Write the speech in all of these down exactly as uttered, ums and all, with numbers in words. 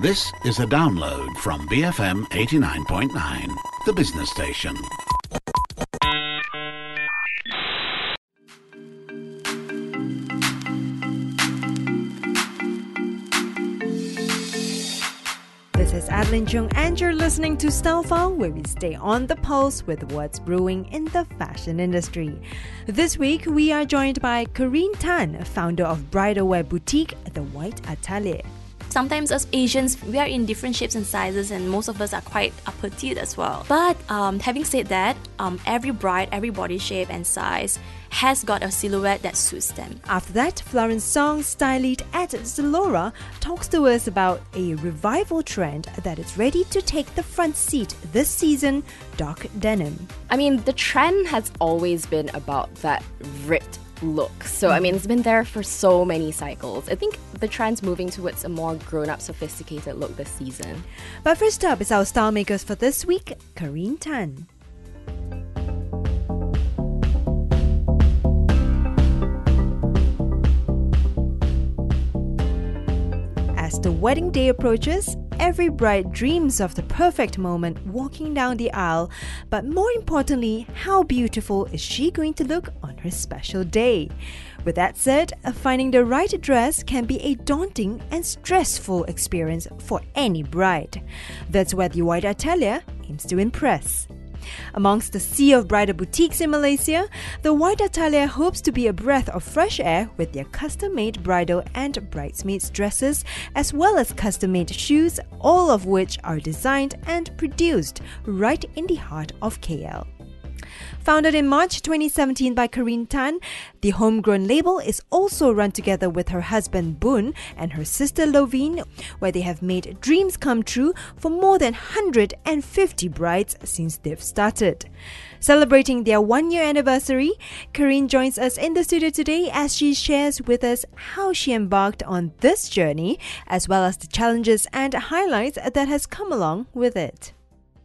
This is a download from B F M eighty-nine point nine, the business station. This is Adeline Chung and you're listening to Style File, where we stay on the pulse with what's brewing in the fashion industry. This week, we are joined by Corinne Tan, founder of bridal wear boutique The White Atelier. Sometimes as Asians, we are in different shapes and sizes, and most of us are quite petite as well. But um, having said that, um, every bride, every body shape and size has got a silhouette that suits them. After that, Florence Song, style lead at Zalora, talks to us about a revival trend that is ready to take the front seat this season, dark denim. I mean, the trend has always been about that ripped look. So, I mean, it's been there for so many cycles. I think the trend's moving towards a more grown-up, sophisticated look this season. But first up is our style makers for this week, Corinne Tan. As the wedding day approaches, every bride dreams of the perfect moment walking down the aisle, but more importantly, how beautiful is she going to look on her special day? With that said, finding the right dress can be a daunting and stressful experience for any bride. That's where the White Atelier aims to impress. Amongst the sea of bridal boutiques in Malaysia, the White Atelier hopes to be a breath of fresh air with their custom-made bridal and bridesmaids dresses, as well as custom-made shoes, all of which are designed and produced right in the heart of K L. Founded in March twenty seventeen by Corinne Tan, the homegrown label is also run together with her husband Boon and her sister Lovine, where they have made dreams come true for more than one hundred fifty brides since they've started. Celebrating their one-year anniversary, Corinne joins us in the studio today as she shares with us how she embarked on this journey, as well as the challenges and highlights that has come along with it.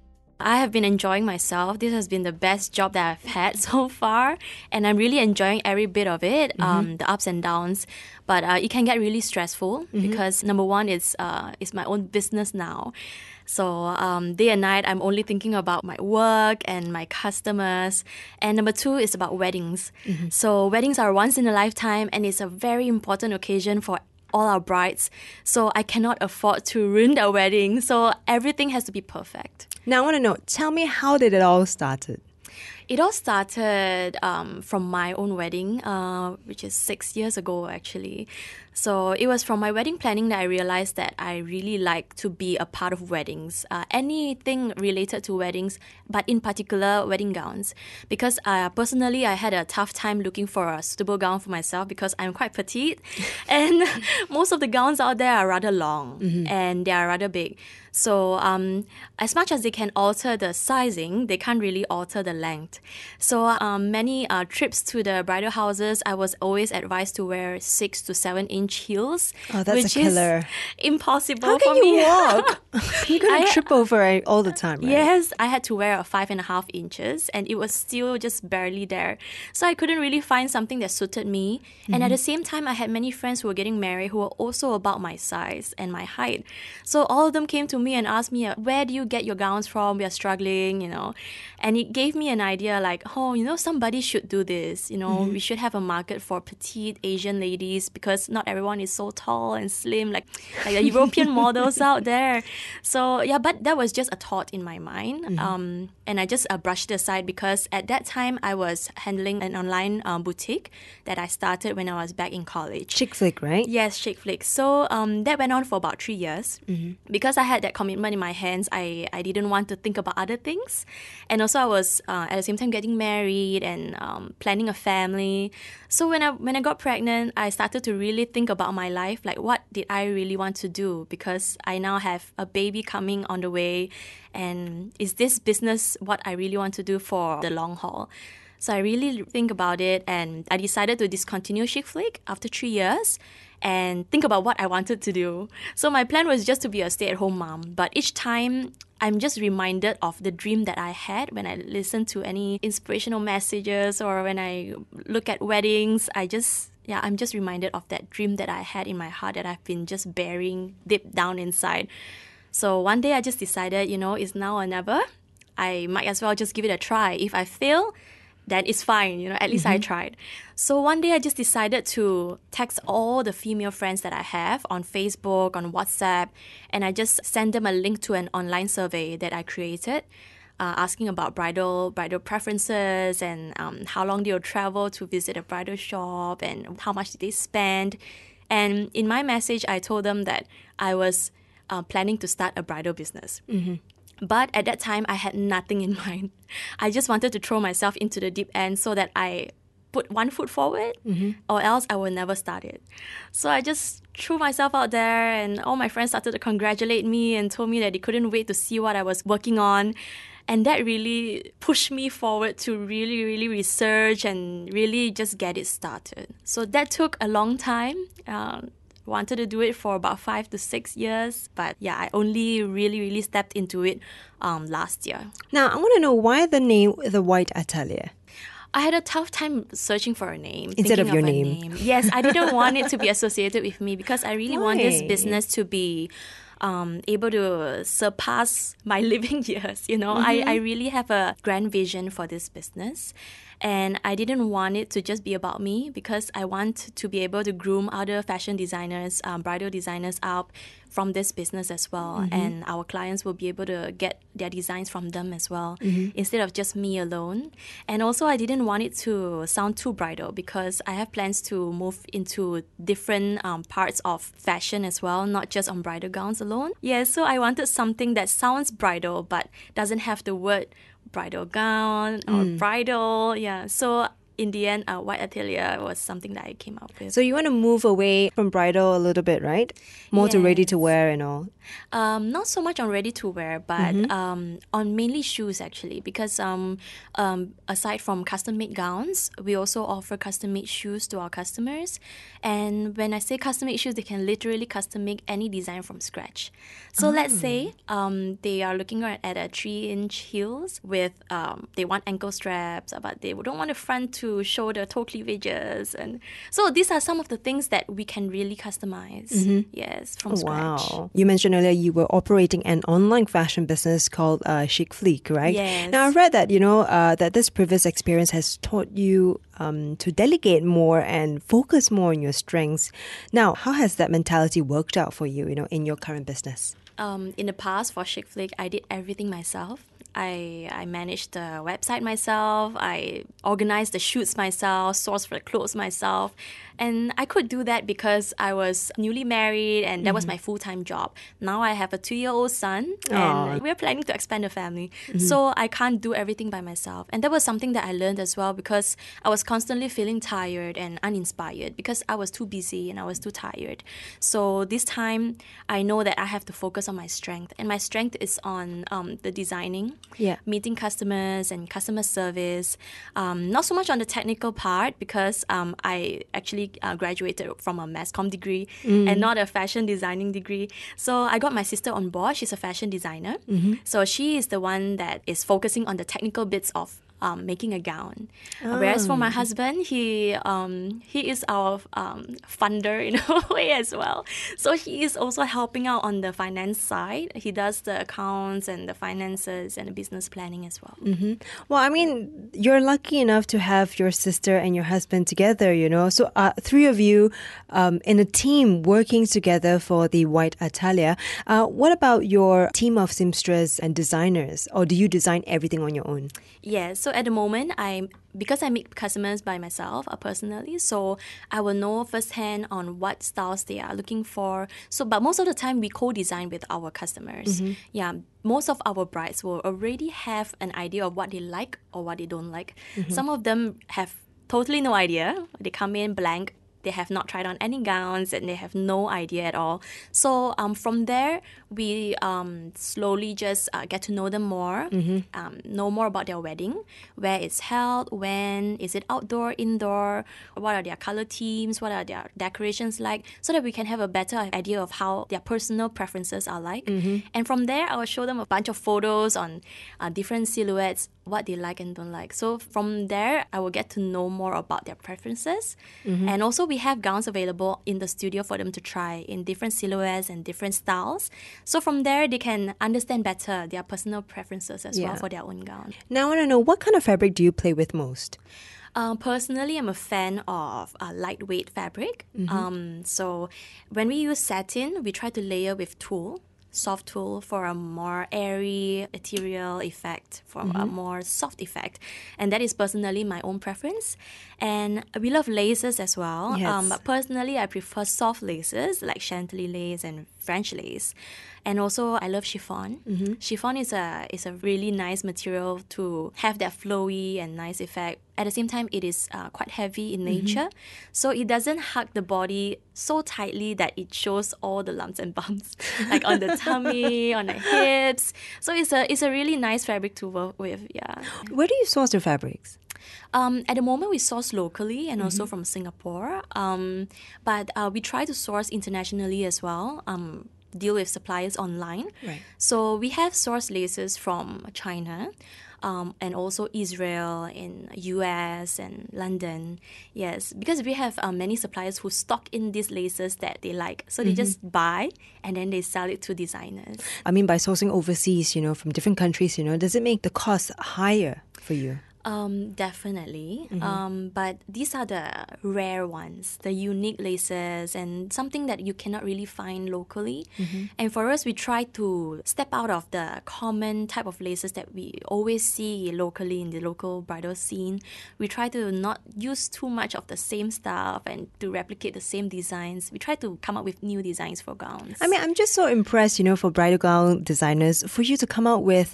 I have been enjoying myself. This has been the best job that I've had so far, and I'm really enjoying every bit of it, mm-hmm. um, the ups and downs. But uh, it can get really stressful mm-hmm. because number one is uh, it's my own business now. So um, day and night, I'm only thinking about my work and my customers. And number two is about weddings. Mm-hmm. So weddings are once in a lifetime, and it's a very important occasion for all our brides. So I cannot afford to ruin their wedding. So everything has to be perfect. Now I want to know, tell me, how did it all started? It all started um, from my own wedding, uh, which is six years ago actually. So it was from my wedding planning that I realized that I really like to be a part of weddings, uh, anything related to weddings, but in particular wedding gowns. Because uh, personally, I had a tough time looking for a suitable gown for myself because I'm quite petite, and most of the gowns out there are rather long mm-hmm. and they are rather big. So um, as much as they can alter the sizing, they can't really alter the length. So um, many uh, trips to the bridal houses, I was always advised to wear six to seven inch heels. Oh, that's which a killer. Is impossible How can for you me. walk? You're going to I, trip over it all the time, right? Yes, I had to wear a five and a half inches, and it was still just barely there. So I couldn't really find something that suited me. Mm-hmm. And at the same time, I had many friends who were getting married who were also about my size and my height. So all of them came to me and asked me, where do you get your gowns from? We are struggling, you know. And it gave me an idea like, oh, you know, somebody should do this. You know, mm-hmm. we should have a market for petite Asian ladies because not everyone is so tall and slim like, like the European models out there. So yeah, but that was just a thought in my mind. Mm-hmm. Um, and I just uh, brushed it aside because at that time I was handling an online um, boutique that I started when I was back in college. Chick Flick, right? Yes, Chick Flick. So um, that went on for about three years. Mm-hmm. Because I had that commitment in my hands, I, I didn't want to think about other things. And also I was uh, at the same time getting married and um, planning a family. So when I when I got pregnant, I started to really think about my life, like what did I really want to do? Because I now have a baby coming on the way, and is this business what I really want to do for the long haul? So I really think about it, and I decided to discontinue Chick Flick after three years and think about what I wanted to do. So my plan was just to be a stay-at-home mom, but each time I'm just reminded of the dream that I had when I listen to any inspirational messages or when I look at weddings. I just yeah, I'm just reminded of that dream that I had in my heart that I've been just burying deep down inside. So one day I just decided, you know, it's now or never. I might as well just give it a try. If I fail, then it's fine, you know, at least mm-hmm. I tried. So one day I just decided to text all the female friends that I have on Facebook, on WhatsApp, and I just sent them a link to an online survey that I created, uh, asking about bridal bridal preferences and um, how long they'll travel to visit a bridal shop and how much did they spend. And in my message, I told them that I was uh, planning to start a bridal business. Mm-hmm. But at that time, I had nothing in mind. I just wanted to throw myself into the deep end so that I put one foot forward mm-hmm. or else I will never start it. So I just threw myself out there and all my friends started to congratulate me and told me that they couldn't wait to see what I was working on. And that really pushed me forward to really, really research and really just get it started. So that took a long time. Um, wanted to do it for about five to six years. But yeah, I only really, really stepped into it um, last year. Now, I want to know why the name The White Atelier? I had a tough time searching for a name. Instead of your of name. name. Yes, I didn't want it to be associated with me because I really Why? want this business to be um, able to surpass my living years. You know, mm-hmm. I, I really have a grand vision for this business. And I didn't want it to just be about me because I want to be able to groom other fashion designers, um, bridal designers out from this business as well. Mm-hmm. And our clients will be able to get their designs from them as well mm-hmm. instead of just me alone. And also I didn't want it to sound too bridal because I have plans to move into different um, parts of fashion as well, not just on bridal gowns alone. Yeah, so I wanted something that sounds bridal but doesn't have the word bridal gown or mm. bridal. Yeah, so in the end, uh, White Atelier was something that I came up with. So you want to move away from bridal a little bit, right? More yes. to ready to wear and all. Um, not so much on ready to wear, but mm-hmm. um, on mainly shoes actually. Because um, um, aside from custom made gowns, we also offer custom made shoes to our customers. And when I say custom made shoes, they can literally custom make any design from scratch. So oh. let's say um, they are looking at, at a three inch heels with um, they want ankle straps, but they don't want the front to show the toe cleavages. And so these are some of the things that we can really customize. Mm-hmm. Yes, from oh, scratch. Wow. You mentioned earlier you were operating an online fashion business called uh, Chic Fleek, right? Yes. Now, I read that, you know, uh, that this previous experience has taught you um, to delegate more and focus more on your strengths. Now, how has that mentality worked out for you, you know, in your current business? Um, in the past, for Chic Fleek, I did everything myself. I, I managed the website myself, I organized the shoots myself, sourced for the clothes myself. And I could do that because I was newly married and that mm-hmm. was my full-time job. Now I have a two-year-old son and Aww. We're planning to expand the family. Mm-hmm. So I can't do everything by myself. And that was something that I learned as well because I was constantly feeling tired and uninspired because I was too busy and I was too tired. So this time, I know that I have to focus on my strength. And my strength is on um, the designing, yeah. meeting customers and customer service. Um, not so much on the technical part because um, I actually Uh, graduated from a mass comm degree mm. and not a fashion designing degree. So I got my sister on board. She's a fashion designer. Mm-hmm. So she is the one that is focusing on the technical bits of Um, making a gown. Oh. Whereas for my husband, he um, he is our um, funder in a way as well. So he is also helping out on the finance side. He does the accounts and the finances and the business planning as well. Mm-hmm. Well, I mean, you're lucky enough to have your sister and your husband together, you know. So uh, three of you um, in a team working together for the White Atelier. Uh, what about your team of seamstresses and designers? Or do you design everything on your own? Yes. So at the moment, I because I meet customers by myself uh, personally, so I will know firsthand on what styles they are looking for. So, but most of the time, we co-design with our customers. Mm-hmm. Yeah, most of our brides will already have an idea of what they like or what they don't like. Mm-hmm. Some of them have totally no idea. They come in blank. They have not tried on any gowns and they have no idea at all. So um, from there, we um, slowly just uh, get to know them more, mm-hmm. um, know more about their wedding, where it's held, when, is it outdoor, indoor, what are their color themes, what are their decorations like, so that we can have a better idea of how their personal preferences are like. Mm-hmm. And from there, I will show them a bunch of photos on uh, different silhouettes, what they like and don't like. So from there, I will get to know more about their preferences. Mm-hmm. And also we we have gowns available in the studio for them to try in different silhouettes and different styles. So from there, they can understand better their personal preferences as Yeah. well for their own gown. Now, I want to know, what kind of fabric do you play with most? Uh, personally, I'm a fan of uh, lightweight fabric. Um, so when we use satin, we try to layer with tulle, soft tulle, for a more airy, ethereal effect, for a more soft effect. And that is personally my own preference. And we love laces as well. Yes. Um, but personally, I prefer soft laces like Chantilly lace and French lace. And also, I love chiffon. Chiffon is a is a really nice material to have that flowy and nice effect. At the same time, it is uh, quite heavy in nature, so it doesn't hug the body so tightly that it shows all the lumps and bumps, like on the tummy, on the hips. So it's a it's a really nice fabric to work with. Yeah. Where do you source your fabrics? Um, at the moment, we source locally and also from Singapore. Um, but uh, we try to source internationally as well. Um, deal with suppliers online. Right. So we have sourced laces from China. Um, and also Israel, in U S and London. Yes, because we have uh, many suppliers who stock in these laces that they like. So they just buy and then they sell it to designers. I mean, by sourcing overseas, you know, from different countries, you know, does it make the cost higher for you? Um, definitely. Um, but these are the rare ones, the unique laces, and something that you cannot really find locally. And for us, we try to step out of the common type of laces that we always see locally in the local bridal scene. We try to not use too much of the same stuff and to replicate the same designs. We try to come up with new designs for gowns. I mean, I'm just so impressed, you know, for bridal gown designers, for you to come out with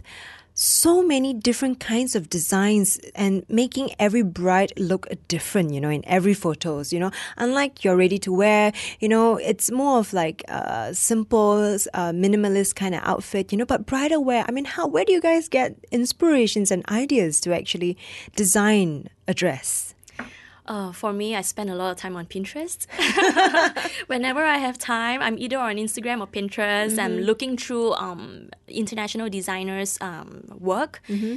so many different kinds of designs and making every bride look different, you know, in every photos, you know. Unlike your ready to wear, you know, it's more of like a simple, uh, minimalist kind of outfit, you know. But bridal wear, I mean, how, where do you guys get inspirations and ideas to actually design a dress? Uh, for me, I spend a lot of time on Pinterest. Whenever I have time, I'm either on Instagram or Pinterest. I'm looking through um, international designers' um, work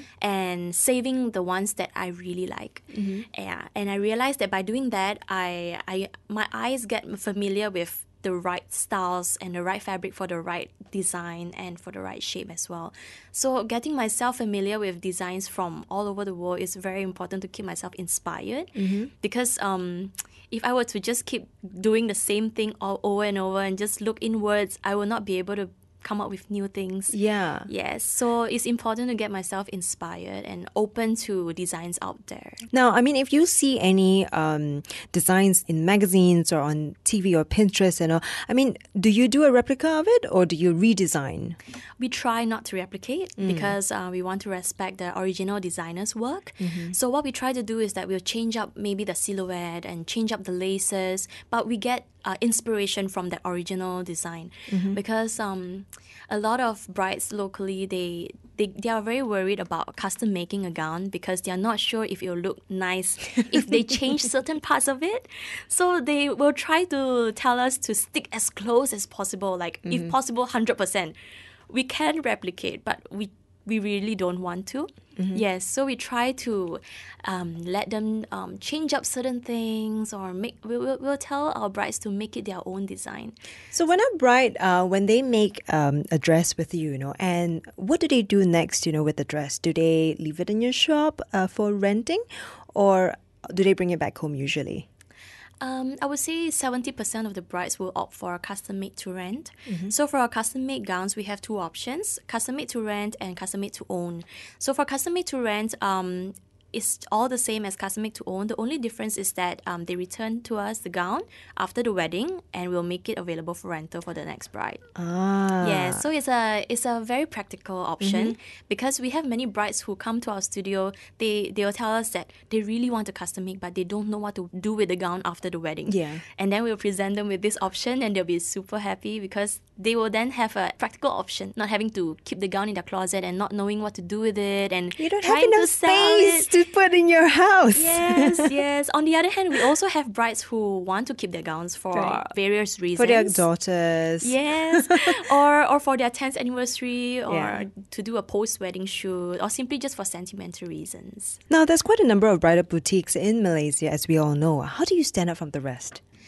and saving the ones that I really like. Yeah, and I realized that by doing that, I, I my eyes get familiar with the right styles and the right fabric for the right design and for the right shape as well. So getting myself familiar with designs from all over the world is very important to keep myself inspired. Because um, if I were to just keep doing the same thing all over and over and just look inwards, I will not be able to come up with new things. Yeah. Yes, so it's important to get myself inspired and open to designs out there. Now, I mean, if you see any um, designs in magazines or on T V or Pinterest and all, I mean, do you do a replica of it or do you redesign? We try not to replicate because uh, we want to respect the original designer's work. So what we try to do is that we'll change up maybe the silhouette and change up the laces, but we get uh, inspiration from the original design because um, a lot of brides locally, they, they they are very worried about custom making a gown because they are not sure if it will look nice if they change certain parts of it. So they will try to tell us to stick as close as possible, like if possible one hundred percent. We can replicate, but we we really don't want to. Yes, so we try to um, let them um, change up certain things, or make. We will we'll tell our brides to make it their own design. So when a bride, uh, when they make um, a dress with you, you know, and what do they do next, you know, with the dress? Do they leave it in your shop uh, for renting, or do they bring it back home usually? Um, I would say seventy percent of the brides will opt for a custom-made to rent. So for our custom-made gowns, we have two options, custom-made to rent and custom-made to own. So for custom-made to rent, um, it's all the same as custom-made to own. The only difference is that um, they return to us the gown after the wedding and we'll make it available for rental for the next bride. Ah. Yeah, so it's a it's a very practical option because we have many brides who come to our studio. They they'll tell us that they really want to custom make, but they don't know what to do with the gown after the wedding. Yeah. And then we'll present them with this option, and they'll be super happy because they will then have a practical option, not having to keep the gown in their closet and not knowing what to do with it, and You don't have trying enough to sell space it. to put in your house. Yes, yes. On the other hand, we also have brides who want to keep their gowns for Right. various reasons. For their daughters. Yes, or or for their tenth anniversary, or Yeah. to do a post-wedding shoot, or simply just for sentimental reasons. Now, there's quite a number of bridal boutiques in Malaysia, as we all know. How do you stand out from the rest?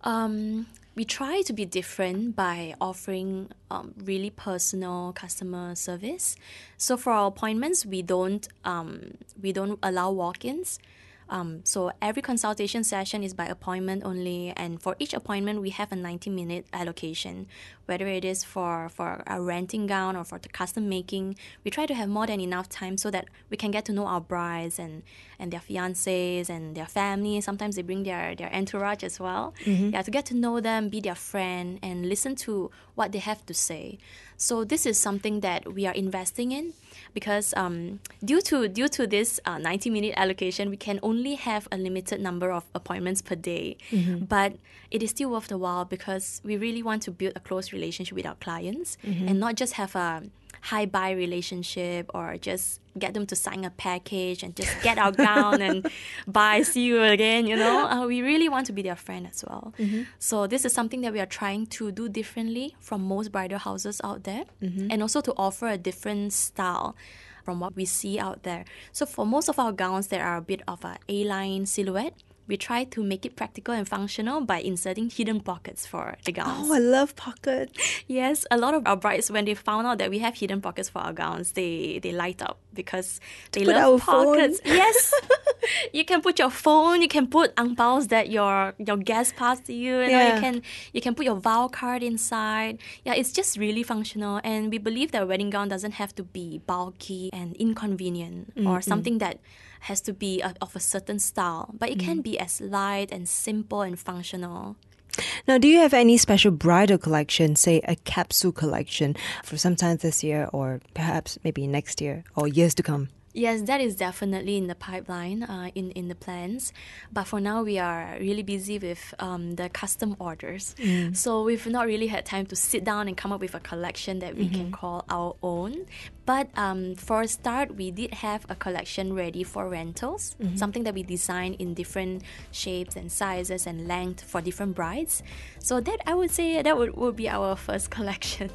Um, we try to be different by offering um, really personal customer service. So for our appointments, we don't um, we don't allow walk-ins. Um, so every consultation session is by appointment only, and for each appointment we have a ninety minute allocation, whether it is for, for a renting gown or for the custom making. We try to have more than enough time so that we can get to know our brides and, and their fiancés and their family. Sometimes they bring their, their entourage as well. Mm-hmm. Yeah, to get to know them, be their friend, and listen to what they have to say. So this is something that we are investing in, because um, due to due to this uh, ninety minute allocation, we can only have a limited number of appointments per day. Mm-hmm. But it is still worth the while, because we really want to build a close relationship with our clients, mm-hmm. and not just have a hi-bye relationship or just get them to sign a package and just get our gown and bye, see you again, you know. Uh, we really want to be their friend as well. Mm-hmm. So this is something that we are trying to do differently from most bridal houses out there, mm-hmm. and also to offer a different style from what we see out there. So for most of our gowns, there are a bit of a A-line silhouette. We try to make it practical and functional by inserting hidden pockets for the gowns. Oh, I love pockets. Yes, a lot of our brides, when they found out that we have hidden pockets for our gowns, they, they light up because they put love pockets. Phone. Yes. You can put your phone, you can put ang paos that your your guests pass to you, you know, Yeah. you can you can put your vow card inside. Yeah, it's just really functional, and we believe that a wedding gown doesn't have to be bulky and inconvenient, mm-hmm. or something that has to be a, of a certain style, but it mm. can be as light and simple and functional. Now, do you have any special bridal collection, say a capsule collection, for sometime this year or perhaps maybe next year or years to come? Yes, that is definitely in the pipeline, uh, in, in the plans. But for now, we are really busy with um, the custom orders. Mm. So we've not really had time to sit down and come up with a collection that we mm-hmm. can call our own. But um, for a start, we did have a collection ready for rentals, mm-hmm. something that we designed in different shapes and sizes and length for different brides. So that, I would say, that would, would be our first collection.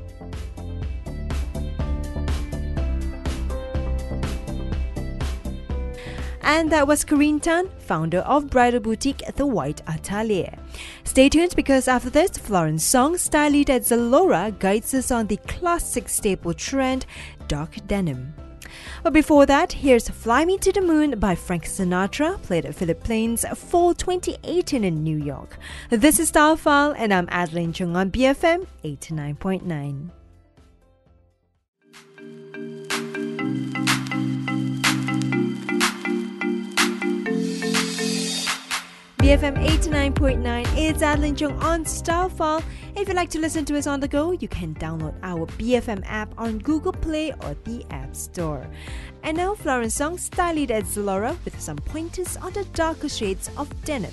And that was Corinne Tan, founder of bridal boutique The White Atelier. Stay tuned, because after this, Florence Song, style lead at Zalora, guides us on the classic staple trend, dark denim. But before that, here's Fly Me to the Moon by Frank Sinatra, played at Philip Plaine's Fall twenty eighteen in New York. This is Style File, and I'm Adeline Chung on B F M eighty-nine point nine. B F M eighty-nine point nine, it's Adeline Chung on Style File. If you'd like to listen to us on the go, you can download our B F M app on Google Play or the App Store. And now, Florence Song, style lead at Zalora, with some pointers on the darker shades of denim.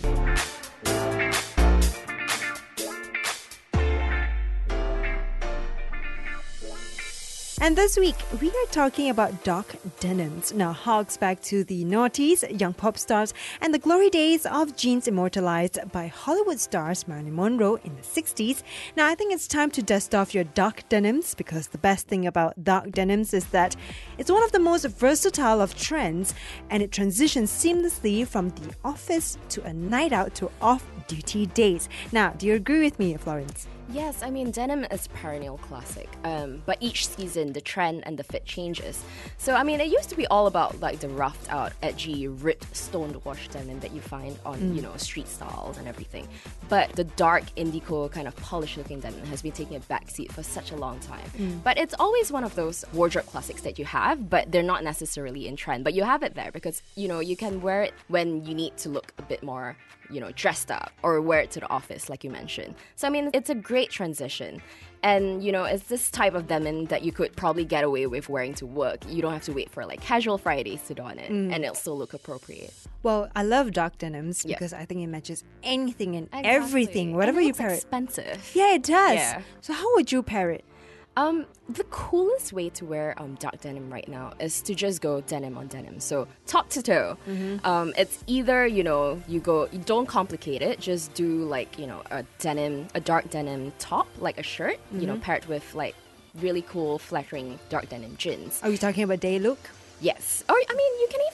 And this week, we are talking about dark denims. Now, harks back to the noughties, young pop stars, and the glory days of jeans immortalized by Hollywood stars Marilyn Monroe in the sixties. Now, I think it's time to dust off your dark denims, because the best thing about dark denims is that it's one of the most versatile of trends, and it transitions seamlessly from the office to a night out to off-duty days. Now, do you agree with me, Florence? Yes, I mean, denim is perennial classic, um, but each season the trend and the fit changes. So, I mean, it used to be all about like the roughed out, edgy, ripped, stoned wash denim that you find on, mm. you know, street styles and everything. But the dark, indigo, kind of polished looking denim has been taking a backseat for such a long time. Mm. But it's always one of those wardrobe classics that you have, but they're not necessarily in trend. But you have it there because, you know, you can wear it when you need to look a bit more, you know, dressed up, or wear it to the office, like you mentioned. So, I mean, it's a great transition. And, you know, it's this type of denim that you could probably get away with wearing to work. You don't have to wait for, like, casual Fridays to don it, mm. and it'll still look appropriate. Well, I love dark denims yeah. because I think it matches anything and exactly. everything, whatever and you pair it. It's expensive. Yeah, it does. Yeah. So how would you pair it? Um, the coolest way to wear um, dark denim right now is to just go denim on denim. So top to toe. Mm-hmm. Um, it's either, you know, you go, you don't complicate it. Just do like, you know, a denim, a dark denim top, like a shirt, mm-hmm. you know, paired with like really cool flattering dark denim jeans. Are you talking about day look? Yes. Or, I mean, you can even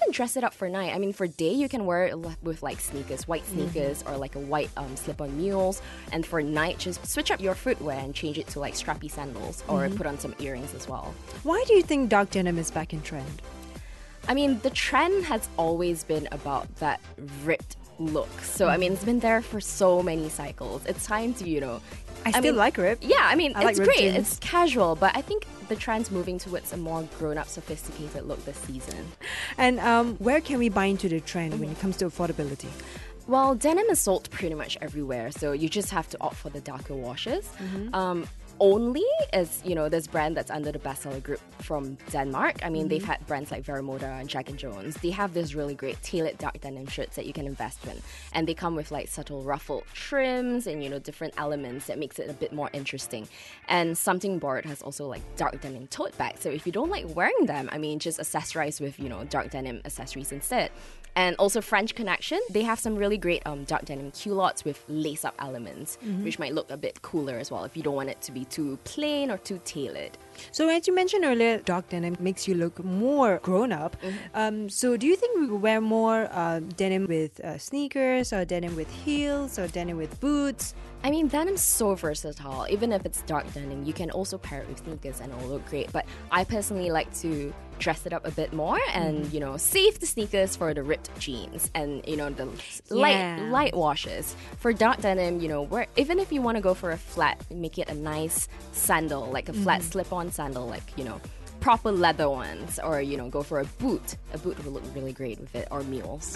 even dress it up for night. I mean, for day, you can wear it with like sneakers, white sneakers, mm-hmm. or like a white um, slip-on mules. And for night, just switch up your footwear and change it to like strappy sandals, or mm-hmm. put on some earrings as well. Why do you think dark denim is back in trend? I mean, the trend has always been about that ripped look. So, I mean, it's been there for so many cycles. It's time to, you know... I, I still mean, like ripped. Yeah, I mean, I it's like great. jeans. It's casual, but I think the trend's moving towards a more grown-up, sophisticated look this season. And um, where can we buy into the trend mm-hmm. when it comes to affordability? Well, denim is sold pretty much everywhere, so you just have to opt for the darker washes. Mm-hmm. Um, only as, you know, this brand that's under the bestseller group from Denmark. I mean, mm-hmm. they've had brands like Veramoda and Jack and Jones. They have this really great tailored dark denim shirts that you can invest in. And they come with like subtle ruffled trims and, you know, different elements that makes it a bit more interesting. And Something Bored has also like dark denim tote bags. So if you don't like wearing them, I mean, just accessorize with, you know, dark denim accessories instead. And also French Connection, they have some really great um, dark denim culottes with lace-up elements, mm-hmm. which might look a bit cooler as well if you don't want it to be too plain or too tailored. So as you mentioned earlier, dark denim makes you look more grown-up. Mm-hmm. Um, so do you think we could wear more uh, denim with uh, sneakers, or denim with heels, or denim with boots? I mean, denim's so versatile. Even if it's dark denim, you can also pair it with sneakers and it'll look great. But I personally like to dress it up a bit more and, mm. you know, save the sneakers for the ripped jeans and, you know, the light yeah. light washes. For dark denim, you know, where even if you want to go for a flat, make it a nice sandal, like a flat mm. slip-on sandal, like, you know, proper leather ones, or, you know, go for a boot. A boot will look really great with it, or mules.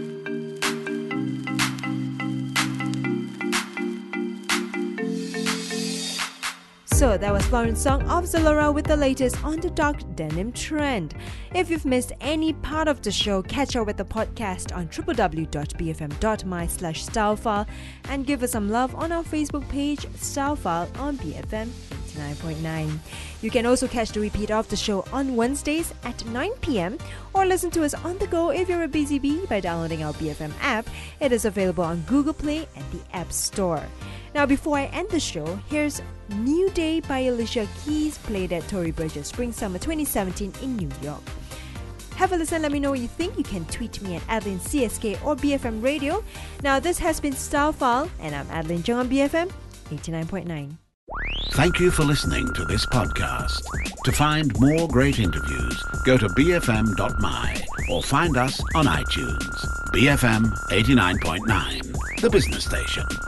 So that was Lauren's song of Zalora with the latest on the dark denim trend. If you've missed any part of the show, catch up with the podcast on w w w dot b f m dot m y slash stylefile and give us some love on our Facebook page, Stylefile on B F M eighty-nine point nine. You can also catch the repeat of the show on Wednesdays at nine p.m. or listen to us on the go if you're a busy bee by downloading our B F M app. It is available on Google Play and the App Store. Now, before I end the show, here's New Day by Alicia Keys, played at Tory Burgess Spring Summer twenty seventeen in New York. Have a listen, let me know what you think. You can tweet me at Adeline C S K or B F M Radio. Now, this has been Stylefile, and I'm Adeline Jung on B F M eighty-nine point nine. Thank you for listening to this podcast. To find more great interviews, go to b f m dot m y or find us on iTunes. B F M eighty-nine point nine, the business station.